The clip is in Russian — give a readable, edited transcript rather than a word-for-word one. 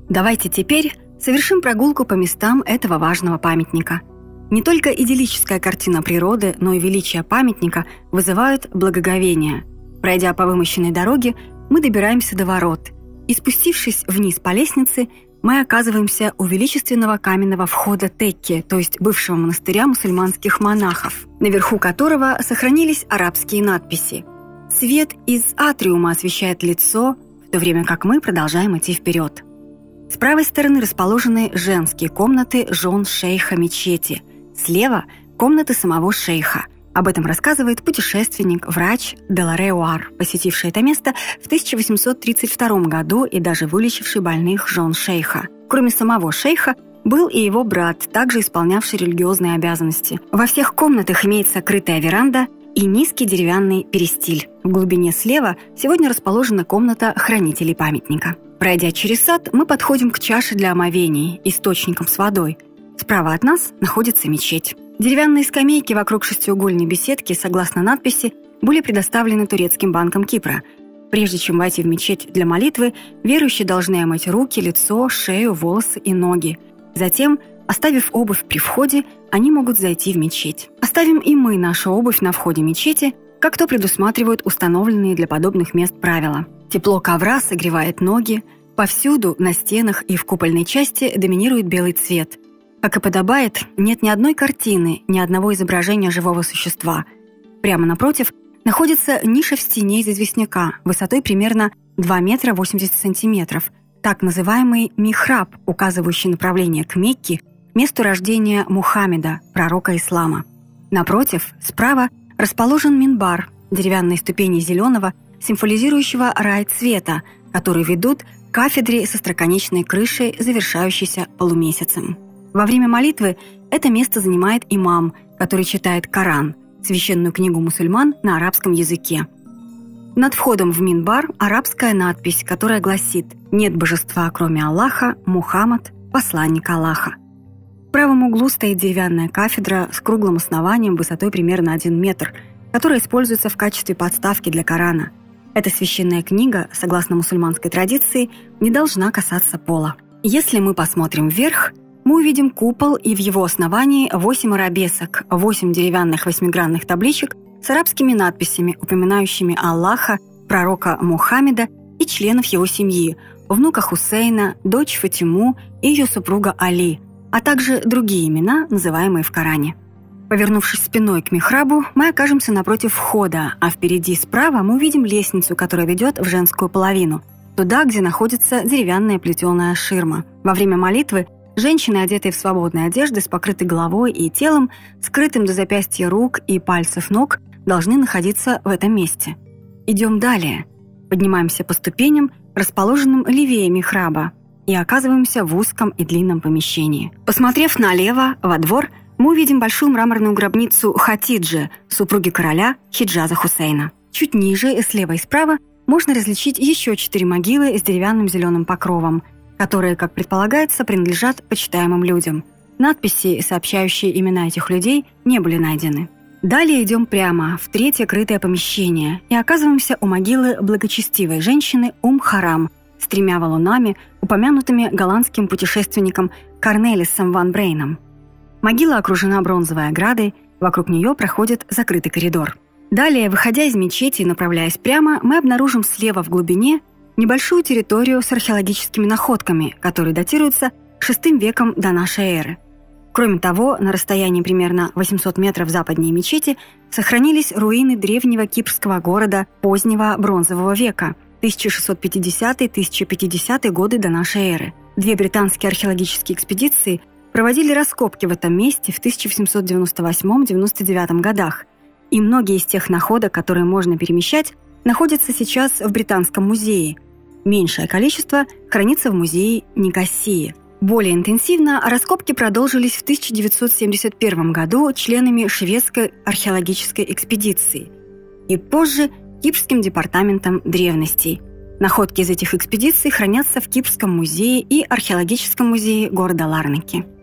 Давайте теперь совершим прогулку по местам этого важного памятника. Не только идиллическая картина природы, но и величие памятника вызывают благоговение. Пройдя по вымощенной дороге, мы добираемся до ворот, и спустившись вниз по лестнице, мы оказываемся у величественного каменного входа Текке, то есть бывшего монастыря мусульманских монахов, наверху которого сохранились арабские надписи. Свет из атриума освещает лицо, в то время как мы продолжаем идти вперед. С правой стороны расположены женские комнаты жен шейха мечети, слева – комнаты самого шейха. Об этом рассказывает путешественник, врач Деларе Уар, посетивший это место в 1832 году и даже вылечивший больных жен шейха. Кроме самого шейха, был и его брат, также исполнявший религиозные обязанности. Во всех комнатах имеется крытая веранда и низкий деревянный перистиль. В глубине слева сегодня расположена комната хранителей памятника. Пройдя через сад, мы подходим к чаше для омовений, источникам с водой. Справа от нас находится мечеть. Деревянные скамейки вокруг шестиугольной беседки, согласно надписи, были предоставлены турецким банком Кипра. Прежде чем войти в мечеть для молитвы, верующие должны омыть руки, лицо, шею, волосы и ноги. Затем, оставив обувь при входе, они могут зайти в мечеть. Оставим и мы нашу обувь на входе мечети, как то предусматривают установленные для подобных мест правила. Тепло ковра согревает ноги. Повсюду, на стенах и в купольной части доминирует белый цвет. Как и подобает, нет ни одной картины, ни одного изображения живого существа. Прямо напротив находится ниша в стене из известняка, высотой примерно 2 метра 80 сантиметров, так называемый михраб, указывающий направление к Мекке, месту рождения Мухаммеда, пророка ислама. Напротив, справа, расположен минбар, деревянные ступени зеленого, символизирующего рай цвета, которые ведут к кафедре со остроконечной крышей, завершающейся полумесяцем. Во время молитвы это место занимает имам, который читает Коран, священную книгу мусульман на арабском языке. Над входом в минбар арабская надпись, которая гласит «Нет божества, кроме Аллаха, Мухаммад, посланник Аллаха». В правом углу стоит деревянная кафедра с круглым основанием высотой примерно 1 метр, которая используется в качестве подставки для Корана. Эта священная книга, согласно мусульманской традиции, не должна касаться пола. Если мы посмотрим вверх, мы увидим купол и в его основании 8 арабесок, 8 деревянных 8-гранных табличек с арабскими надписями, упоминающими Аллаха, пророка Мухаммеда и членов его семьи, внука Хусейна, дочь Фатиму и ее супруга Али, а также другие имена, называемые в Коране. Повернувшись спиной к михрабу, мы окажемся напротив входа, а впереди справа мы увидим лестницу, которая ведет в женскую половину, туда, где находится деревянная плетеная ширма. Во время молитвы женщины, одетые в свободные одежды, с покрытой головой и телом, скрытым до запястья рук и пальцев ног, должны находиться в этом месте. Идем далее. Поднимаемся по ступеням, расположенным левее михраба, и оказываемся в узком и длинном помещении. Посмотрев налево, во двор, мы увидим большую мраморную гробницу Хатиджи, супруги короля Хиджаза Хусейна. Чуть ниже, слева и справа, можно различить еще 4 могилы с деревянным зеленым покровом, которые, как предполагается, принадлежат почитаемым людям. Надписи, сообщающие имена этих людей, не были найдены. Далее идем прямо в 3-е крытое помещение и оказываемся у могилы благочестивой женщины Харам с 3 валунами, упомянутыми голландским путешественником Корнелисом ван Брейном. Могила окружена бронзовой оградой, вокруг нее проходит закрытый коридор. Далее, выходя из мечети и направляясь прямо, мы обнаружим слева в глубине небольшую территорию с археологическими находками, которые датируются VI веком до нашей эры. Кроме того, на расстоянии примерно 800 метров западнее мечети сохранились руины древнего кипрского города позднего бронзового века, 1650-1050 годы до нашей эры. 2 британские археологические экспедиции проводили раскопки в этом месте в 1798-99 годах, и многие из тех находок, которые можно перемещать, находятся сейчас в Британском музее. Меньшее количество хранится в музее Никосии. Более интенсивно раскопки продолжились в 1971 году членами шведской археологической экспедиции и позже Кипрским департаментом древностей. Находки из этих экспедиций хранятся в Кипрском музее и археологическом музее города Ларнаки.